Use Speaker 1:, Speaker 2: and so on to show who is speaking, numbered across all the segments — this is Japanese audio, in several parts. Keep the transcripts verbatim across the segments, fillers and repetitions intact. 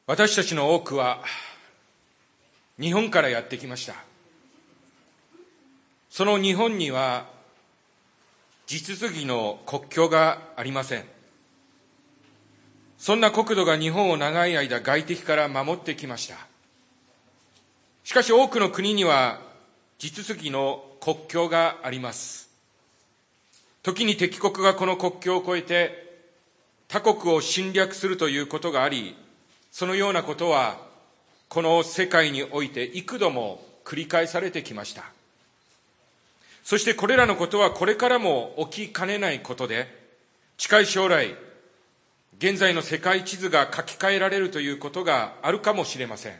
Speaker 1: 私たちの多くは日本からやってきました。その日本には地続きの国境がありません。そんな国土が日本を長い間外敵から守ってきました。しかし多くの国には地続きの国境があります。時に敵国がこの国境を越えて他国を侵略するということがあり、そのようなことはこの世界において幾度も繰り返されてきました。そしてこれらのことはこれからも起きかねないことで、近い将来、現在の世界地図が書き換えられるということがあるかもしれません。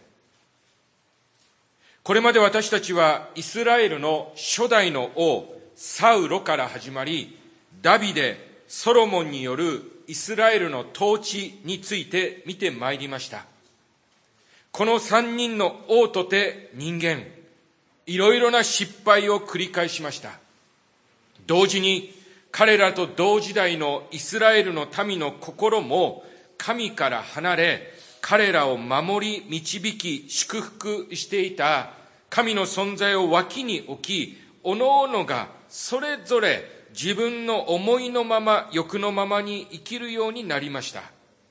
Speaker 1: これまで私たちはイスラエルの初代の王サウロから始まり、ダビデ、ソロモンによるイスラエルの統治について見てまいりました。この三人の王とて人間、いろいろな失敗を繰り返しました。同時に彼らと同時代のイスラエルの民の心も神から離れ、彼らを守り導き祝福していた神の存在を脇に置き、おのおのがそれぞれ自分の思いのまま欲のままに生きるようになりました。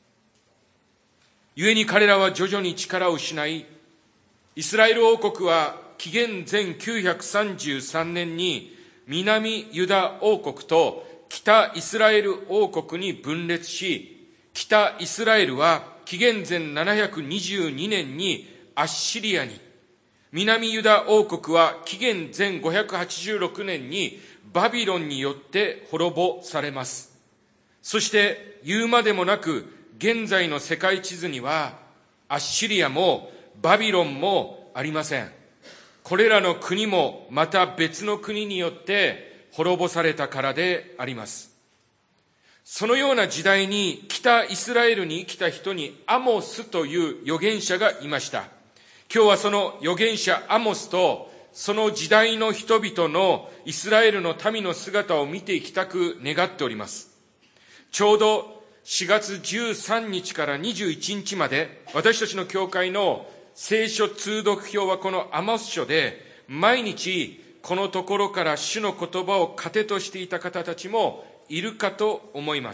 Speaker 1: 故に彼らは徐々に力を失い、イスラエル王国は紀元前きゅうひゃくさんじゅうさんねんに南ユダ王国と北イスラエル王国に分裂し、北イスラエルは紀元前ななひゃくにじゅうにねんにアッシリアに、南ユダ王国は紀元前ごひゃくはちじゅうろくねんにバビロンによって滅ぼされます。そして言うまでもなく、現在の世界地図にはアッシリアもバビロンもありません。これらの国もまた別の国によって滅ぼされたからであります。そのような時代に北イスラエルに生きた人にアモスという預言者がいました。今日はその預言者アモスとその時代の人々のイスラエルの民の姿を見ていきたく願っております。ちょうどしがつじゅうさんにちからにじゅういちにちまで、私たちの教会の聖書通読表はこのアモス書で、毎日このところから主の言葉を糧としていた方たちもいるかと思います。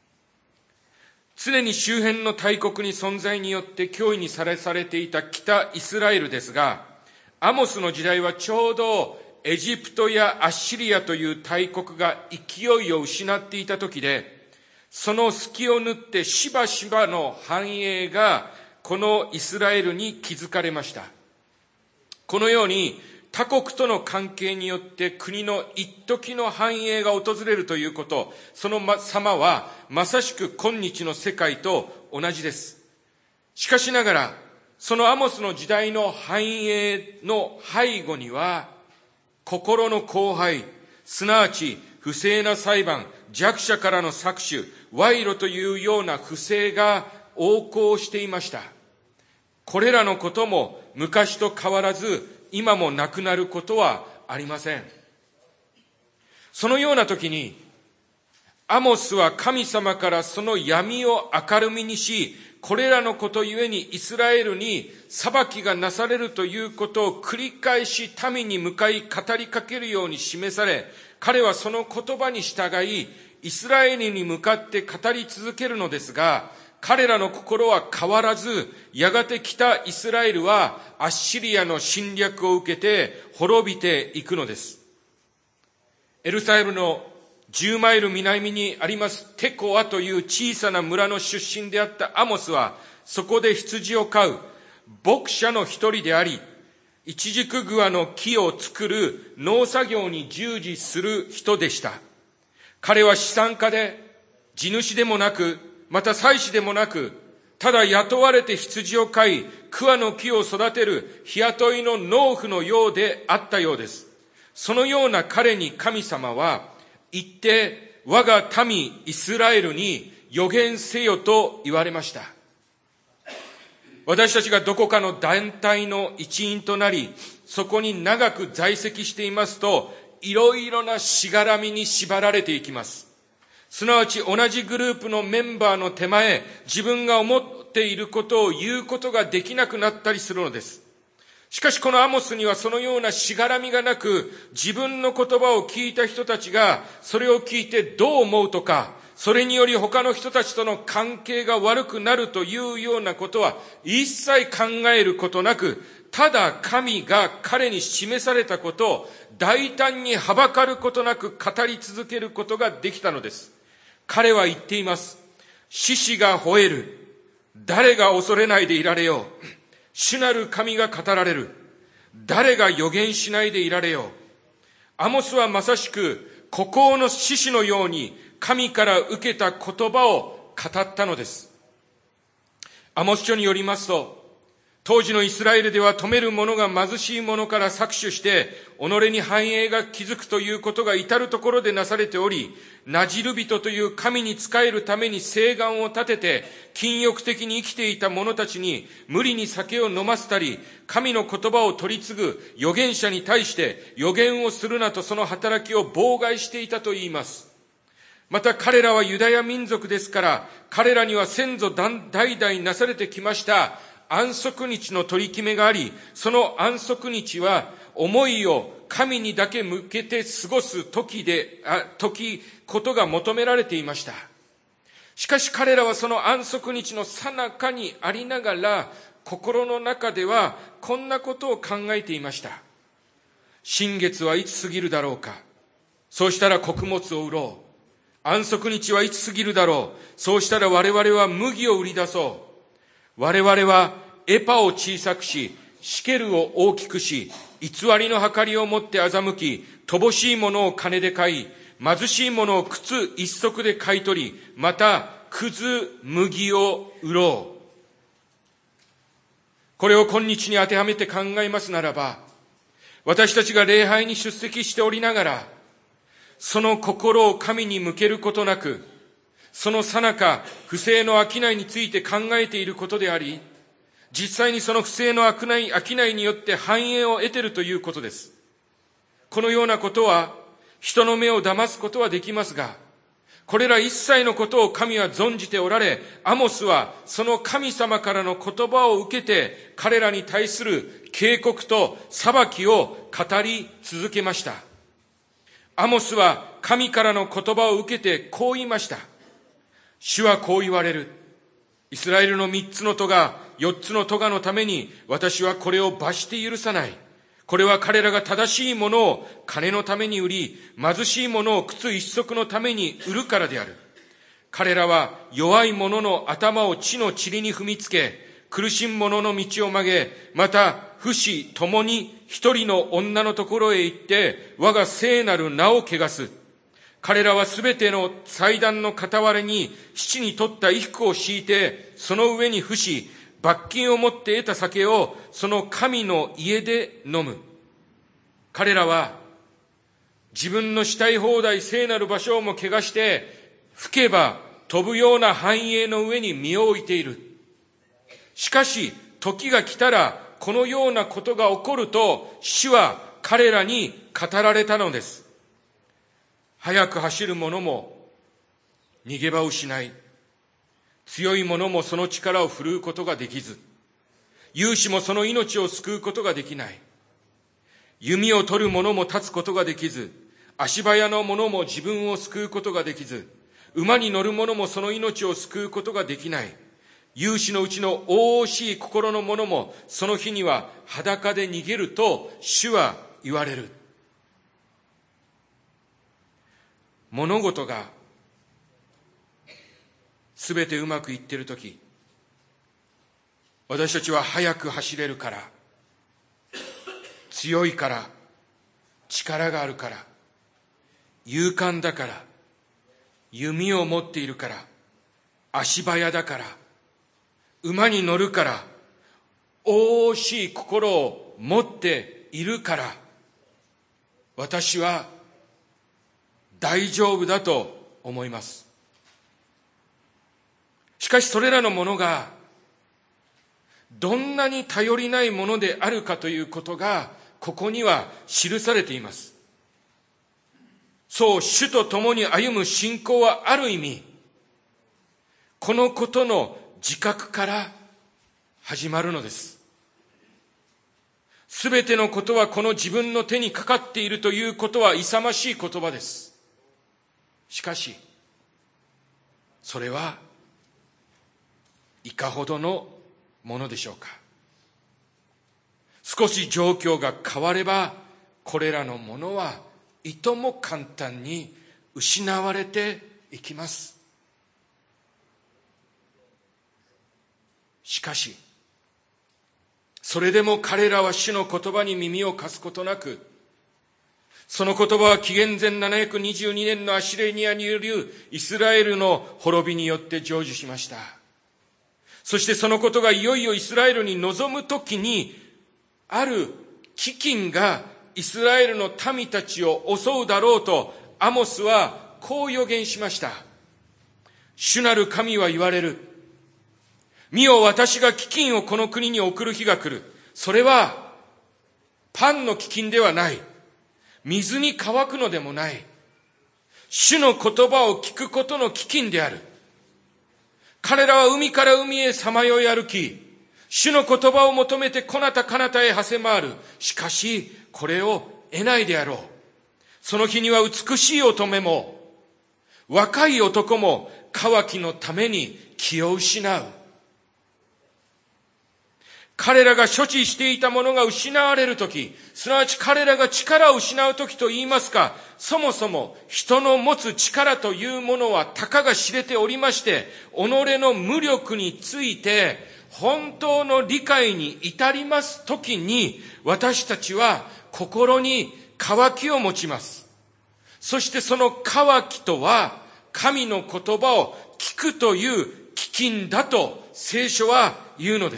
Speaker 1: 常に周辺の大国に存在によって脅威にさらされていた北イスラエルですが、アモスの時代はちょうどエジプトやアッシリアという大国が勢いを失っていた時で、その隙を縫ってしばしばの繁栄がこのイスラエルに築かれました。このように他国との関係によって国の一時の繁栄が訪れるということ、その様はまさしく今日の世界と同じです。しかしながら、そのアモスの時代の繁栄の背後には、心の荒廃、すなわち不正な裁判、弱者からの搾取、賄賂というような不正が横行していました。これらのことも昔と変わらず、今もなくなることはありません。そのような時に、アモスは神様からその闇を明るみにし、これらのことゆえにイスラエルに裁きがなされるということを繰り返し民に向かい語りかけるように示され、彼はその言葉に従い、イスラエルに向かって語り続けるのですが、彼らの心は変わらず、やがて北イスラエルはアッシリアの侵略を受けて滅びていくのです。エルサレムのじゅうマイル南にありますテコアという小さな村の出身であったアモスは、そこで羊を飼う牧者の一人であり、イチジクグアの木を作る農作業に従事する人でした。彼は資産家で、地主でもなく、また妻子でもなく、ただ雇われて羊を飼い、桑の木を育てる日雇いの農夫のようであったようです。そのような彼に神様は、行って我が民イスラエルに預言せよと言われました。私たちがどこかの団体の一員となり、そこに長く在籍していますと、いろいろなしがらみに縛られていきます。すなわち同じグループのメンバーの手前、自分が思っっていることを言うことができなくなったりするのです。しかしこのアモスにはそのようなしがらみがなく、自分の言葉を聞いた人たちがそれを聞いてどう思うとか、それにより他の人たちとの関係が悪くなるというようなことは一切考えることなく、ただ神が彼に示されたことを大胆にはばかることなく語り続けることができたのです。彼は言っています。獅子が吠える。誰が恐れないでいられよう。主なる神が語られる。誰が予言しないでいられよう。アモスはまさしく孤高の獅子のように神から受けた言葉を語ったのです。アモス書によりますと、当時のイスラエルでは富める者が貧しい者から搾取して、己に繁栄が築くということが至るところでなされており、ナジル人という神に仕えるために誓願を立てて、禁欲的に生きていた者たちに無理に酒を飲ませたり、神の言葉を取り継ぐ預言者に対して預言をするなとその働きを妨害していたと言います。また彼らはユダヤ民族ですから、彼らには先祖代々なされてきました安息日の取り決めがあり、その安息日は思いを神にだけ向けて過ごす時で、あ、時、ことが求められていました。しかし彼らはその安息日の最中にありながら、心の中ではこんなことを考えていました。新月はいつ過ぎるだろうか。そうしたら穀物を売ろう。安息日はいつ過ぎるだろう。そうしたら我々は麦を売り出そう。我々はエパを小さくし、シケルを大きくし、偽りの計りをもって欺き、乏しいものを金で買い、貧しいものを靴一足で買い取り、またくず麦を売ろう。これを今日に当てはめて考えますならば、私たちが礼拝に出席しておりながら、その心を神に向けることなく、その最中、不正の商いについて考えていることであり、実際にその不正の商い、商いによって繁栄を得ているということです。このようなことは、人の目を騙すことはできますが、これら一切のことを神は存じておられ、アモスはその神様からの言葉を受けて、彼らに対する警告と裁きを語り続けました。アモスは神からの言葉を受けてこう言いました。主はこう言われる。イスラエルの三つの咎、四つの咎のために私はこれを罰して許さない。これは彼らが正しいものを金のために売り、貧しいものを靴一足のために売るからである。彼らは弱い者の頭を地の塵に踏みつけ、苦しむ者の道を曲げ、また不死ともに一人の女のところへ行って、我が聖なる名を汚す。彼らはすべての祭壇の傍らに七に取った衣服を敷いて、その上に伏し、罰金を持って得た酒をその神の家で飲む。彼らは自分のしたい放題聖なる場所をも汚して、吹けば飛ぶような繁栄の上に身を置いている。しかし時が来たらこのようなことが起こると、主は彼らに語られたのです。速く走る者も逃げ場を失い、強い者もその力を振るうことができず、勇士もその命を救うことができない。弓を取る者も立つことができず、足早の者も自分を救うことができず、馬に乗る者もその命を救うことができない。勇士のうちの大々しい心の者もその日には裸で逃げると主は言われる。物事がすべてうまくいっているとき、私たちは速く走れるから、強いから、力があるから、勇敢だから、弓を持っているから、足早だから、馬に乗るから、大々しい心を持っているから、私は大丈夫だと思います。しかしそれらのものがどんなに頼りないものであるかということがここには記されています。そう、主と共に歩む信仰はある意味このことの自覚から始まるのです。すべてのことはこの自分の手にかかっているということは勇ましい言葉です。しかし、それはいかほどのものでしょうか。少し状況が変われば、これらのものはいとも簡単に失われていきます。しかし、それでも彼らは主の言葉に耳を貸すことなく、その言葉は紀元前ななひゃくにじゅうにねんのアシレニアによるイスラエルの滅びによって成就しました。そしてそのことがいよいよイスラエルに臨むときに、ある飢饉がイスラエルの民たちを襲うだろうと、アモスはこう予言しました。主なる神は言われる。見よ、私が飢饉をこの国に送る日が来る。それはパンの飢饉ではない。水に乾くのでもない。主の言葉を聞くことの飢饉である。彼らは海から海へさまよい歩き、主の言葉を求めてこなたかなたへ馳せ回る。しかし、これを得ないであろう。その日には美しい乙女も、若い男も渇きのために気を失う。彼らが所持していたものが失われるとき、すなわち彼らが力を失うときと言いますか、そもそも人の持つ力というものはたかが知れておりまして、己の無力について本当の理解に至りますときに、私たちは心に渇きを持ちます。そしてその渇きとは、神の言葉を聞くという飢饉だと聖書は言うのです。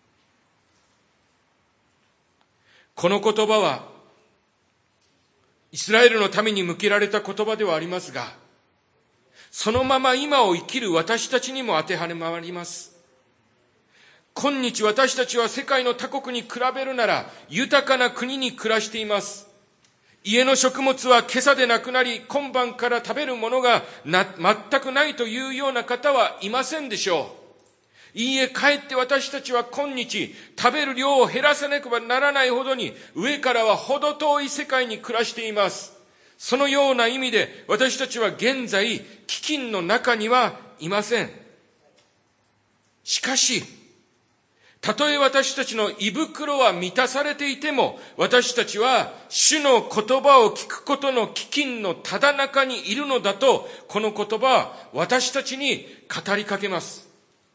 Speaker 1: この言葉はイスラエルのために向けられた言葉ではありますが、そのまま今を生きる私たちにも当てはまります。今日私たちは世界の他国に比べるなら豊かな国に暮らしています。家の食物は今朝でなくなり、今晩から食べるものがな全くないというような方はいませんでしょう。いいえ、かえって私たちは今日食べる量を減らさなければならないほどに、上からは程遠い世界に暮らしています。そのような意味で私たちは現在飢饉の中にはいません。しかし、たとえ私たちの胃袋は満たされていても、私たちは主の言葉を聞くことの飢饉のただ中にいるのだと、この言葉は私たちに語りかけます。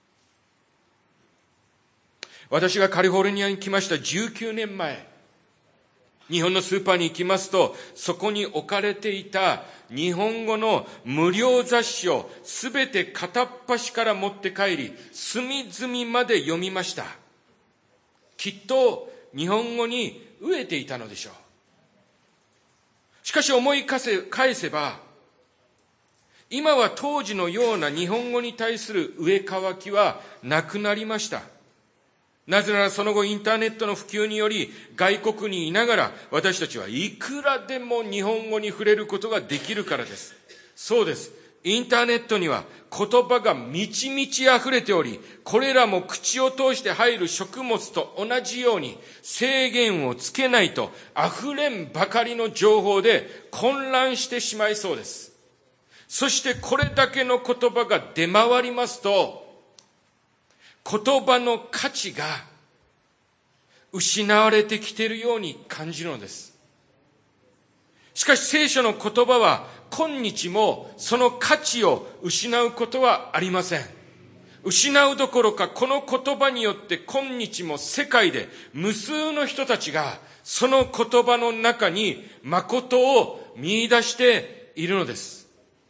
Speaker 1: 私がカリフォルニアに来ましたじゅうきゅうねんまえ、日本のスーパーに行きますと、そこに置かれていた日本語の無料雑誌をすべて片っ端から持って帰り、隅々まで読みました。きっと日本語に飢えていたのでしょう。しかし思い返せば、今は当時のような日本語に対する飢え渇きはなくなりました。なぜならその後インターネットの普及により、外国にいながら私たちはいくらでも日本語に触れることができるからです。そうです。インターネットには言葉が満ち満ち溢れており、これらも口を通して入る食物と同じように制限をつけないと溢れんばかりの情報で混乱してしまいそうです。そしてこれだけの言葉が出回りますと、言葉の価値が失われてきているように感じるのです。しかし聖書の言葉は今日もその価値を失うことはありません。失うどころか、この言葉によって今日も世界で無数の人たちがその言葉の中に誠を見出しているのです。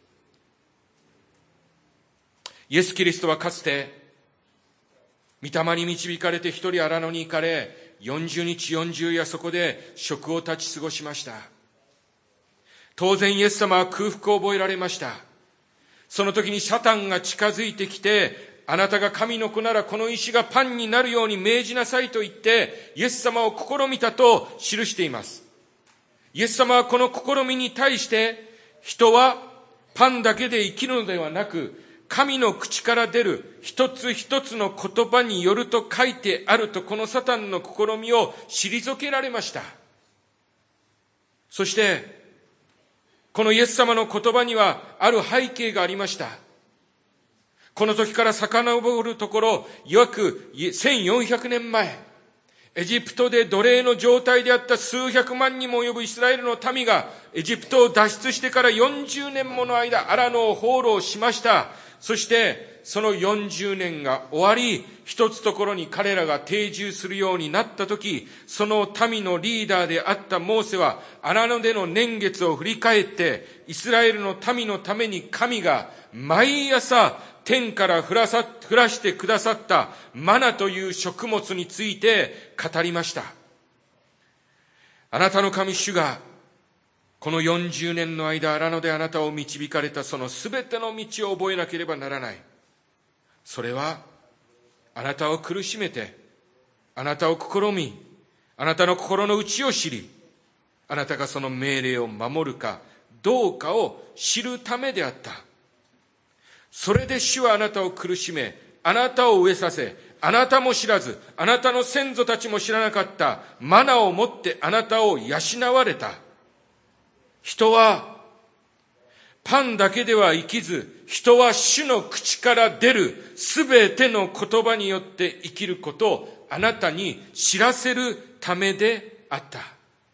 Speaker 1: イエス・キリストはかつて御霊に導かれて一人荒野に行かれ、よんじゅうにちよんじゅう夜そこで食を断ち過ごしました。当然イエス様は空腹を覚えられました。その時にサタンが近づいてきて、あなたが神の子ならこの石がパンになるように命じなさいと言ってイエス様を試みたと記しています。イエス様はこの試みに対して、人はパンだけで生きるのではなく、 神の口から出る一つ一つの言葉によると書いてあると、このサタンの試みを退けられました。そして、このイエス様の言葉にはある背景がありました。この時から遡るところ、約せんよんひゃくねんまえ、エジプトで奴隷の状態であった数百万にも及ぶイスラエルの民がエジプトを脱出してからよんじゅうねんもの間、アラノを放浪しました。そしてそのよんじゅうねんが終わり、一つところに彼らが定住するようになったとき、その民のリーダーであったモーセはアラノでの年月を振り返って、イスラエルの民のために神が毎朝天から降らさ、降らしてくださったマナという食物について語りました。あなたの神主がこのよんじゅうねんの間、アラノであなたを導かれたそのすべての道を覚えなければならない。それはあなたを苦しめて、あなたを試み、あなたの心の内を知り、あなたがその命令を守るかどうかを知るためであった。それで主はあなたを苦しめ、あなたを飢えさせ、あなたも知らず、あなたの先祖たちも知らなかったマナをもってあなたを養われた。人はパンだけでは生きず、人は主の口から出るすべての言葉によって生きることをあなたに知らせるためであった。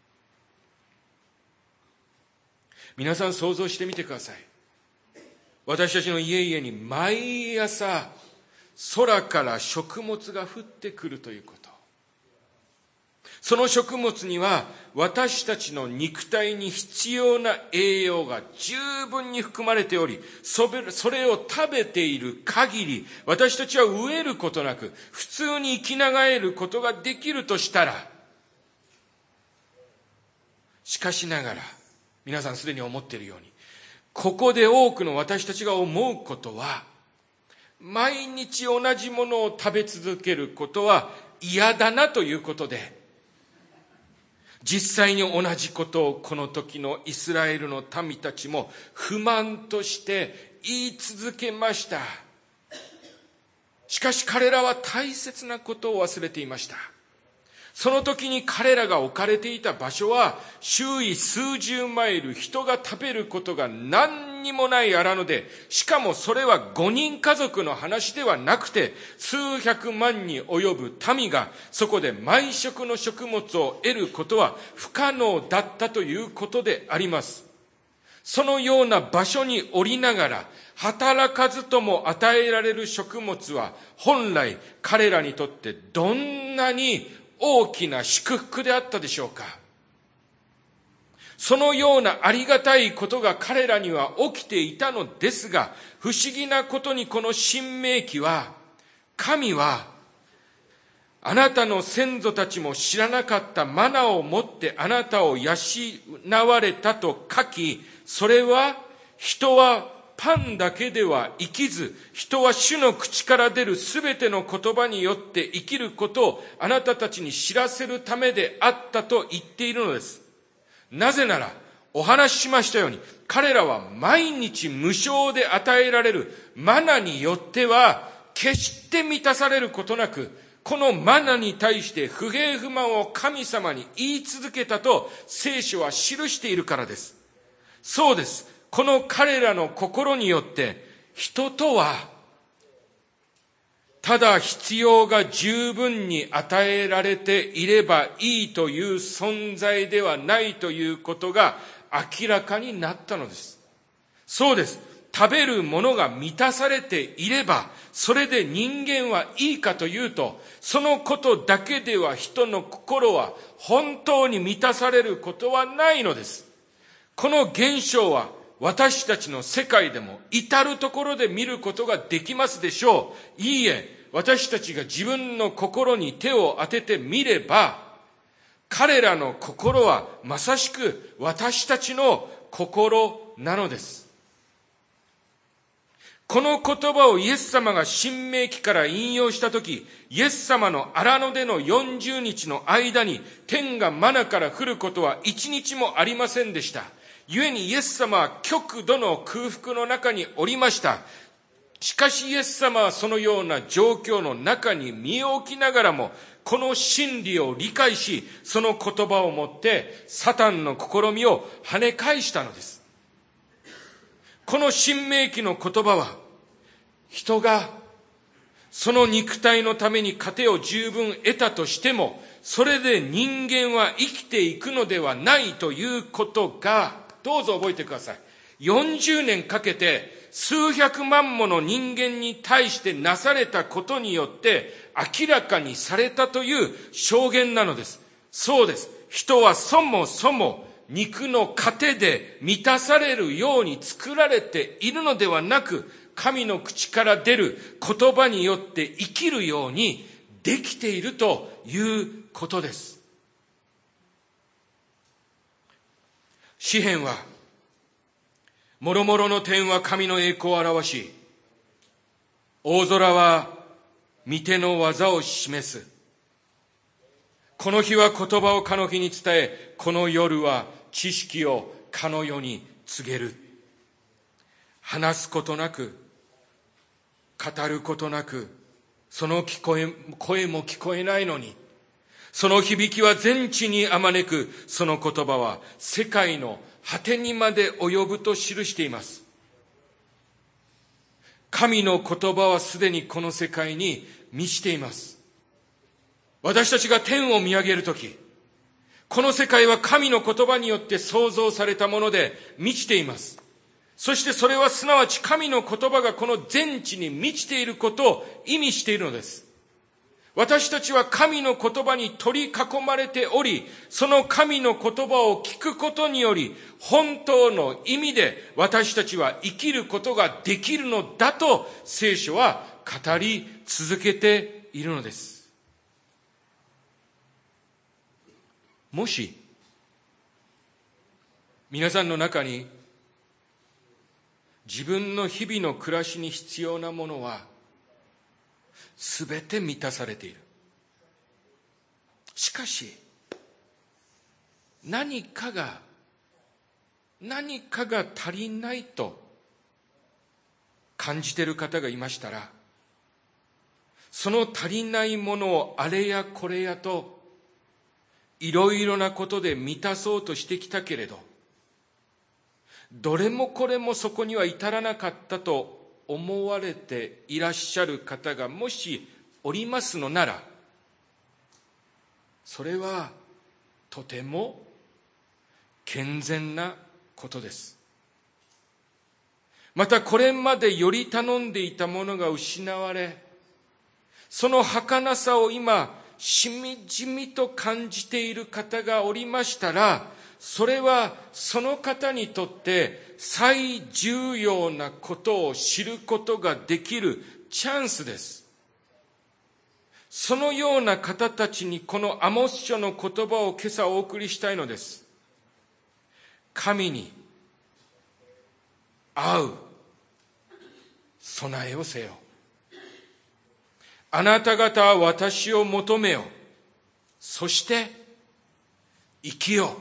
Speaker 1: 皆さん想像してみてください。私たちの家々に毎朝空から食物が降ってくるということ。その食物には私たちの肉体に必要な栄養が十分に含まれており、それを食べている限り、私たちは飢えることなく普通に生きながらえることができるとしたら、しかしながら皆さんすでに思っているように、ここで多くの私たちが思うことは、毎日同じものを食べ続けることは嫌だなということで、実際に同じことをこの時のイスラエルの民たちも不満として言い続けました。しかし彼らは大切なことを忘れていました。その時に彼らが置かれていた場所は、周囲数十マイル人が食べることが何にもないアラノで、しかもそれはごにん家族の話ではなくて、数百万に及ぶ民がそこで毎食の食物を得ることは不可能だったということであります。そのような場所におりながら、働かずとも与えられる食物は本来彼らにとってどんなに大きな祝福であったでしょうか。そのようなありがたいことが彼らには起きていたのですが、不思議なことにこの新明記は、神はあなたの先祖たちも知らなかったマナをもってあなたを養われたと書き、それは人はパンだけでは生きず、人は主の口から出るすべての言葉によって生きることをあなたたちに知らせるためであったと言っているのです。なぜなら、お話ししましたように、彼らは毎日無償で与えられるマナによっては決して満たされることなく、このマナに対して不平不満を神様に言い続けたと聖書は記しているからです。そうです。この彼らの心によって、人とはただ必要が十分に与えられていればいいという存在ではないということが明らかになったのです。そうです。食べるものが満たされていれば、それで人間はいいかというと、そのことだけでは人の心は本当に満たされることはないのです。この現象は私たちの世界でも至るところで見ることができますでしょう。いいえ、私たちが自分の心に手を当ててみれば、彼らの心はまさしく私たちの心なのです。この言葉をイエス様が新明記から引用したとき、イエス様の荒野でのよんじゅうにちの間に天がマナから降ることは一日もありませんでした。故にイエス様は極度の空腹の中におりました。 しかしイエス様はそのような状況の中に身を置きながらも、この真理を理解し、その言葉をもってサタンの試みを跳ね返したのです。この新明記の言葉は、人がその肉体のために糧を十分得たとしても、それで人間は生きていくのではないということが、どうぞ覚えてください。よんじゅうねんかけて数百万もの人間に対してなされたことによって明らかにされたという証言なのです。そうです。人はそもそも肉の糧で満たされるように作られているのではなく、神の口から出る言葉によって生きるようにできているということです。詩編は、もろもろの天は神の栄光を表し、大空は御手の技を示す。この日は言葉をかの日に伝え、この夜は知識をかの世に告げる。話すことなく、語ることなく、その聞こえ、声も聞こえないのに、その響きは全地にあまねく、その言葉は世界の果てにまで及ぶと記しています。神の言葉はすでにこの世界に満ちています。私たちが天を見上げるとき、この世界は神の言葉によって創造されたもので満ちています。そしてそれはすなわち神の言葉がこの全地に満ちていることを意味しているのです。私たちは神の言葉に取り囲まれており、その神の言葉を聞くことにより、本当の意味で私たちは生きることができるのだと聖書は語り続けているのです。もし皆さんの中に自分の日々の暮らしに必要なものはすべて満たされている。しかし何かが何かが足りないと感じている方がいましたら、その足りないものをあれやこれやといろいろなことで満たそうとしてきたけれど、どれもこれもそこには至らなかったと思われていらっしゃる方がもしおりますのなら、それはとても健全なことです。またこれまでより頼んでいたものが失われ、その儚さを今しみじみと感じている方がおりましたら、それはその方にとって最重要なことを知ることができるチャンスです。そのような方たちにこのアモス書の言葉を今朝お送りしたいのです。神に会う備えをせよ。あなた方は私を求めよ。そして生きよう。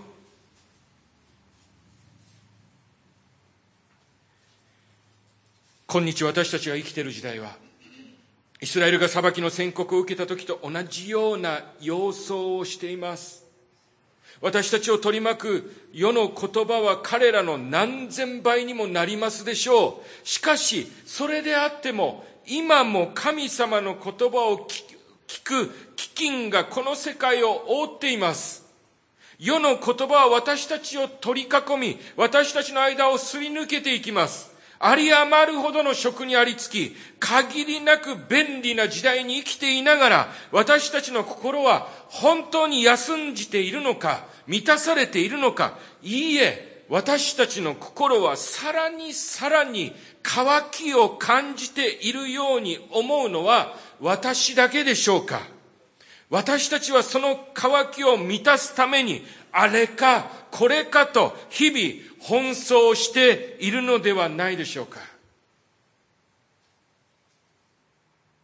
Speaker 1: 今日私たちが生きている時代は、イスラエルが裁きの宣告を受けた時と同じような様相をしています。私たちを取り巻く世の言葉は彼らの何千倍にもなりますでしょう。しかし、それであっても、今も神様の言葉を聞く飢饉がこの世界を覆っています。世の言葉は私たちを取り囲み、私たちの間をすり抜けていきます。あり余るほどの職にありつき、限りなく便利な時代に生きていながら、私たちの心は本当に休んじているのか、満たされているのか。いいえ、私たちの心はさらにさらに渇きを感じているように思うのは私だけでしょうか。私たちはその渇きを満たすために、あれかこれかと日々奔走しているのではないでしょうか。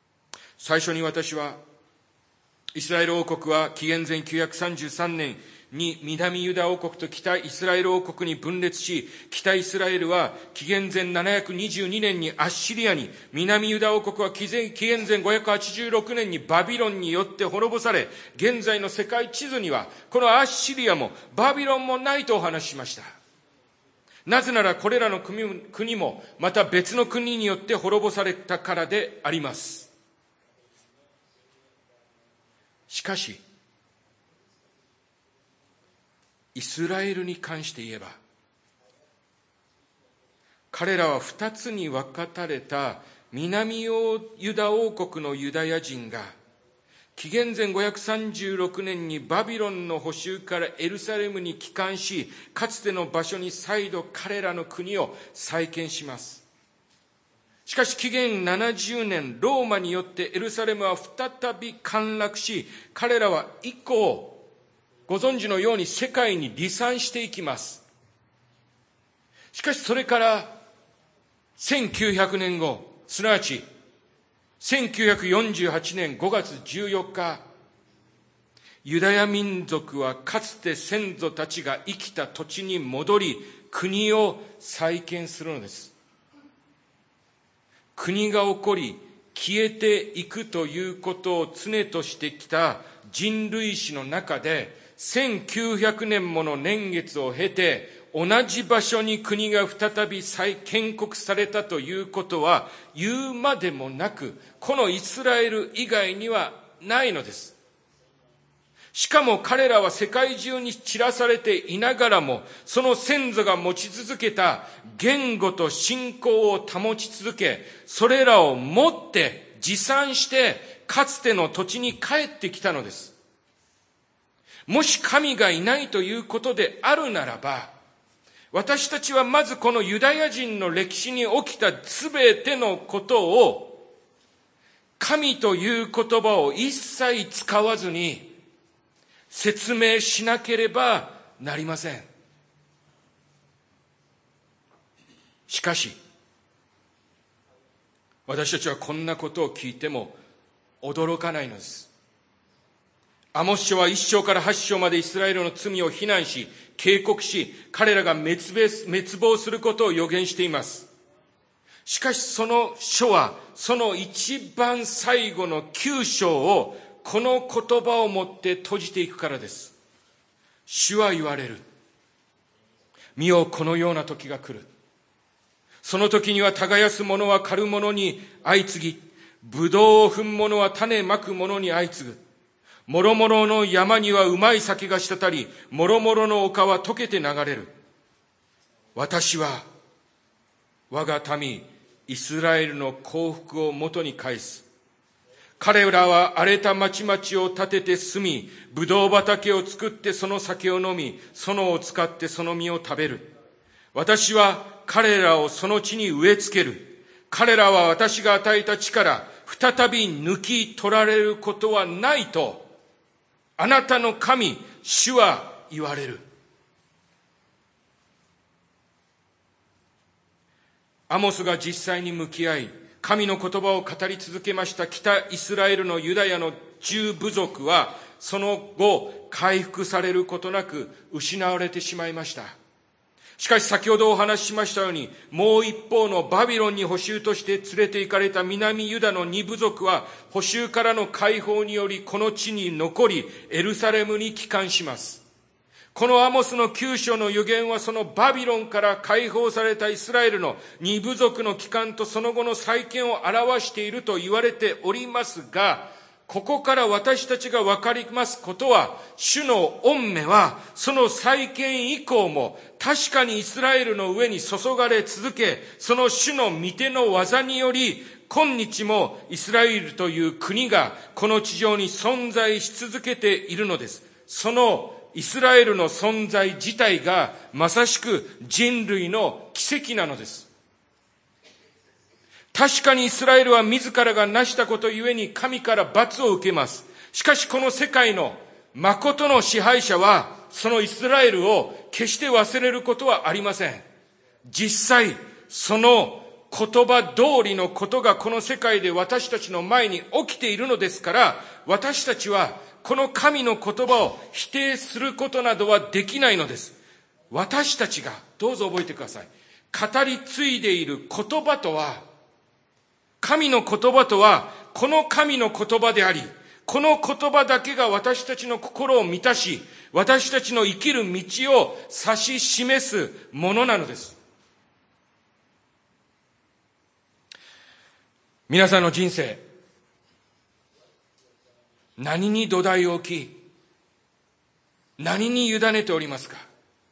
Speaker 1: 最初に私は、イスラエル王国は紀元前きゅうひゃくさんじゅうさんねん、 に南ユダ王国と北イスラエル王国に分裂し、北イスラエルは紀元前ななひゃくにじゅうにねんにアッシリアに、南ユダ王国は紀元前ごひゃくはちじゅうろくねんにバビロンによって滅ぼされ、現在の世界地図にはこのアッシリアもバビロンもないとお話ししました。なぜならこれらの国もまた別の国によって滅ぼされたからであります。しかし、イスラエルに関して言えば、彼らは二つに分かたれた南ユダ王国のユダヤ人が、紀元前ごひゃくさんじゅうろくねんにバビロンの捕囚からエルサレムに帰還し、かつての場所に再度彼らの国を再建します。しかし紀元ななじゅうねん、ローマによってエルサレムは再び陥落し、彼らは以降、ご存知のように世界に離散していきます。しかしそれからせんきゅうひゃくねんご、すなわちせんきゅうひゃくよんじゅうはちねんごがつじゅうよっか、ユダヤ民族はかつて先祖たちが生きた土地に戻り、国を再建するのです。国が起こり消えていくということを常としてきた人類史の中で、せんきゅうひゃくねんもの年月を経て同じ場所に国が再び再建国されたということは言うまでもなく、このイスラエル以外にはないのです。しかも彼らは世界中に散らされていながらも、その先祖が持ち続けた言語と信仰を保ち続け、それらを持って持参してかつての土地に帰ってきたのです。もし神がいないということであるならば、私たちはまずこのユダヤ人の歴史に起きたすべてのことを、神という言葉を一切使わずに説明しなければなりません。しかし、私たちはこんなことを聞いても驚かないのです。アモス書は一章から八章までイスラエルの罪を非難し、警告し、彼らが滅亡することを予言しています。しかしその書は、その一番最後の九章を、この言葉をもって閉じていくからです。主は言われる。見よ、このような時が来る。その時には耕す者は刈る者に相次ぎ、ぶどうを踏む者は種まく者に相次ぐ。もろもろの山にはうまい酒が滴り、もろもろの丘は溶けて流れる。私は我が民イスラエルの幸福を元に返す。彼らは荒れた町々を建てて住み、ぶどう畑を作ってその酒を飲み、園を使ってその実を食べる。私は彼らをその地に植え付ける。彼らは私が与えた地から再び抜き取られることはないと、あなたの神、主は言われる。アモスが実際に向き合い、神の言葉を語り続けました北イスラエルのユダヤの十部族は、その後、回復されることなく失われてしまいました。しかし先ほどお話ししましたように、もう一方のバビロンに捕囚として連れて行かれた南ユダの二部族は、捕囚からの解放によりこの地に残り、エルサレムに帰還します。このアモスの九章の預言は、そのバビロンから解放されたイスラエルの二部族の帰還とその後の再建を表していると言われておりますが、ここから私たちが分かりますことは、主の御目はその再建以降も確かにイスラエルの上に注がれ続け、その主の御手の技により今日もイスラエルという国がこの地上に存在し続けているのです。そのイスラエルの存在自体がまさしく人類の奇跡なのです。確かにイスラエルは自らが成したことゆえに神から罰を受けます。しかしこの世界の誠の支配者はそのイスラエルを決して忘れることはありません。実際その言葉通りのことがこの世界で私たちの前に起きているのですから、私たちはこの神の言葉を否定することなどはできないのです。私たちが、どうぞ覚えてください。語り継いでいる言葉とは、神の言葉とは、この神の言葉であり、この言葉だけが私たちの心を満たし、私たちの生きる道を指し示すものなのです。皆さんの人生、何に土台を置き、何に委ねておりますか？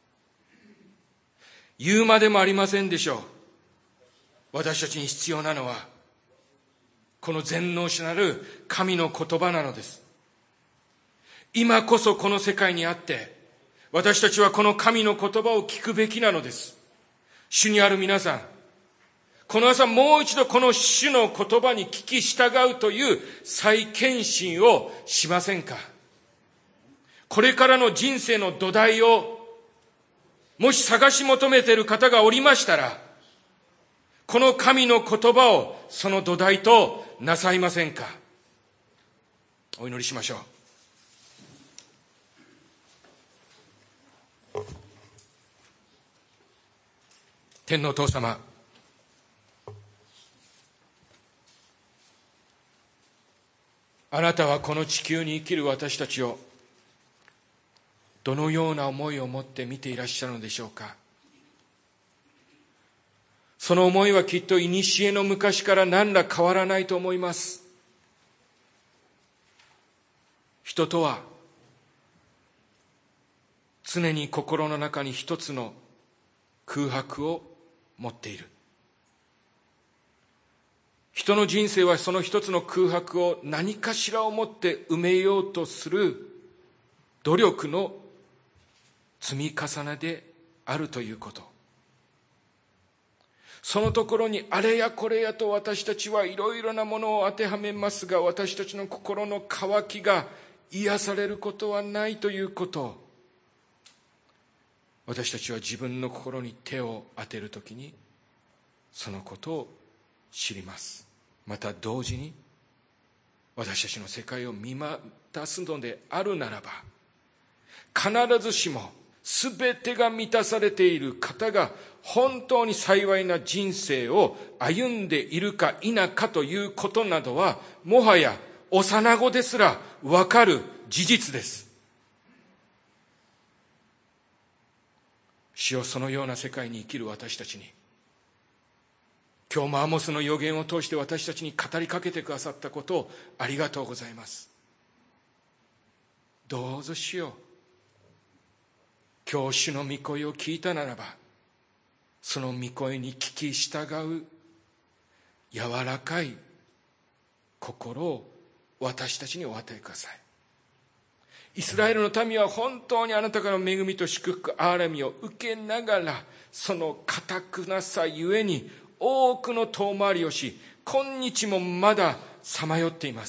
Speaker 1: 言うまでもありませんでしょう。私たちに必要なのは、この全能者なる神の言葉なのです。今こそこの世界にあって、私たちはこの神の言葉を聞くべきなのです。主にある皆さん、この朝もう一度この主の言葉に聞き従うという再献身をしませんか？これからの人生の土台をもし探し求めている方がおりましたら、この神の言葉をその土台となさいませんか？お祈りしましょう。天のお父様、あなたはこの地球に生きる私たちをどのような思いを持って見ていらっしゃるのでしょうか。その思いはきっと古の昔から何ら変わらないと思います。人とは常に心の中に一つの空白を持っている。人の人生はその一つの空白を何かしらを持って埋めようとする努力の積み重ねであるということ。そのところにあれやこれやと私たちはいろいろなものを当てはめますが、私たちの心の渇きが癒されることはないということ。私たちは自分の心に手を当てるときにそのことを知ります。また同時に私たちの世界を見渡すのであるならば、必ずしも全てが満たされている方が本当に幸いな人生を歩んでいるか否かということなどは、もはや幼子ですらわかる事実です。主よ、そのような世界に生きる私たちに、今日もアモスの預言を通して私たちに語りかけてくださったことをありがとうございます。どうぞ主よ、今日主の御声を聞いたならば、その御声に聞き従う柔らかい心を私たちにお与えください。イスラエルの民は本当にあなたからの恵みと祝福憐れみを受けながら、その堅くなさゆえに多くの遠回りをし、今日もまださまよっています。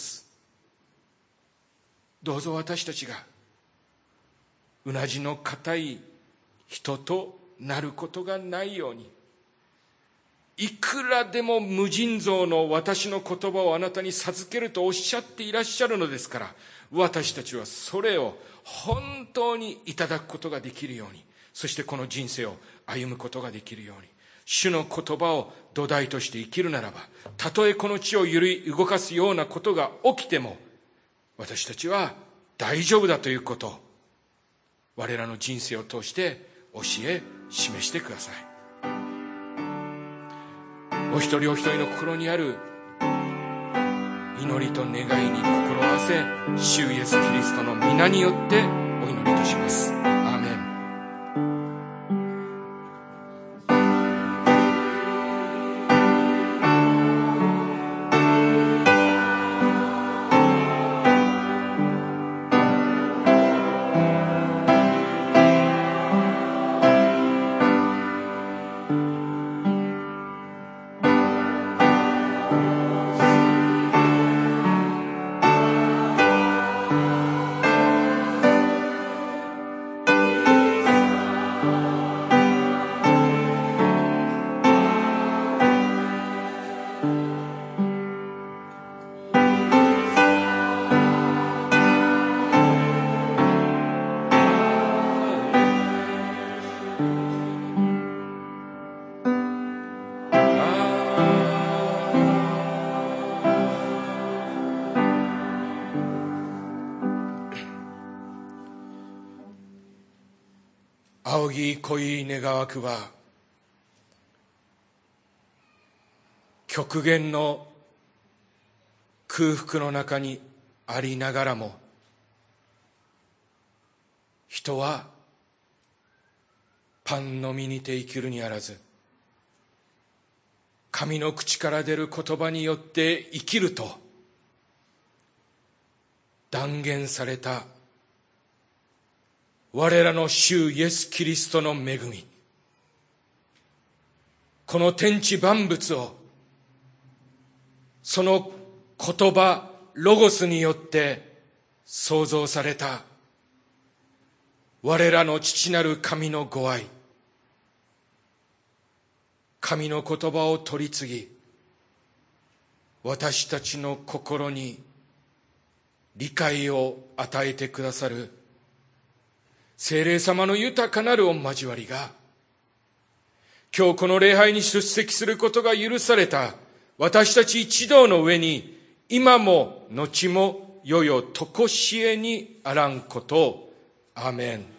Speaker 1: どうぞ私たちがうなじの固い人となることがないように、いくらでも無尽蔵の私の言葉をあなたに授けるとおっしゃっていらっしゃるのですから、私たちはそれを本当にいただくことができるように、そしてこの人生を歩むことができるように、主の言葉を土台として生きるならば、たとえこの地を揺り動かすようなことが起きても、私たちは大丈夫だということを我らの人生を通して教え示してください。お一人お一人の心にある祈りと願いに心を合わせ、主イエスキリストの皆によってお祈りいたします。アーメン。 仰ぎ恋願わくは、極限の空腹の中にありながらも、人はパンのみにて生きるにあらず、神の口から出る言葉によって生きると断言された我らの主イエス・キリストの恵み、この天地万物をその言葉ロゴスによって創造された我らの父なる神のご愛、神の言葉を取り次ぎ、私たちの心に理解を与えてくださる聖霊様の豊かなる御交わりが、今日この礼拝に出席することが許された私たち一同の上に、今も後も世々とこしえにあらんことを。アーメン。